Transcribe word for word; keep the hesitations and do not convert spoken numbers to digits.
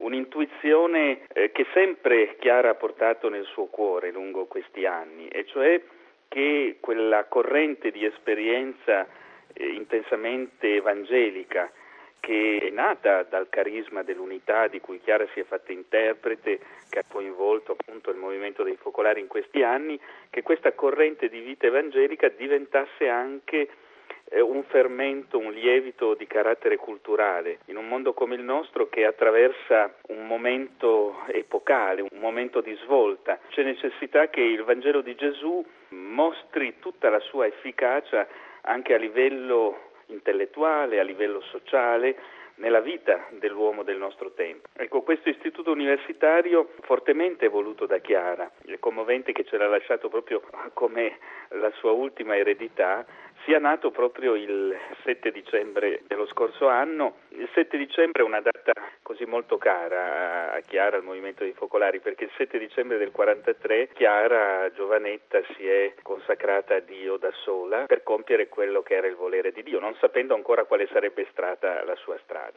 un'intuizione eh, che sempre Chiara ha portato nel suo cuore lungo questi anni, e cioè che quella corrente di esperienza eh, intensamente evangelica, che è nata dal carisma dell'unità di cui Chiara si è fatta interprete, che ha coinvolto appunto il movimento dei focolari in questi anni, che questa corrente di vita evangelica diventasse anche eh, un fermento, un lievito di carattere culturale in un mondo come il nostro che attraversa un momento epocale, un momento di svolta. C'è necessità che il Vangelo di Gesù mostri tutta la sua efficacia anche a livello intellettuale, a livello sociale, nella vita dell'uomo del nostro tempo. Ecco, questo istituto universitario fortemente voluto da Chiara, è commovente che ce l'ha lasciato proprio come la sua ultima eredità, sia nato proprio il sette dicembre dello scorso anno. Il sette dicembre è una data così molto cara a Chiara, al movimento dei focolari, perché il sette dicembre del quarantatré Chiara, giovanetta, si è consacrata a Dio da sola per compiere quello che era il volere di Dio, non sapendo ancora quale sarebbe stata la sua strada.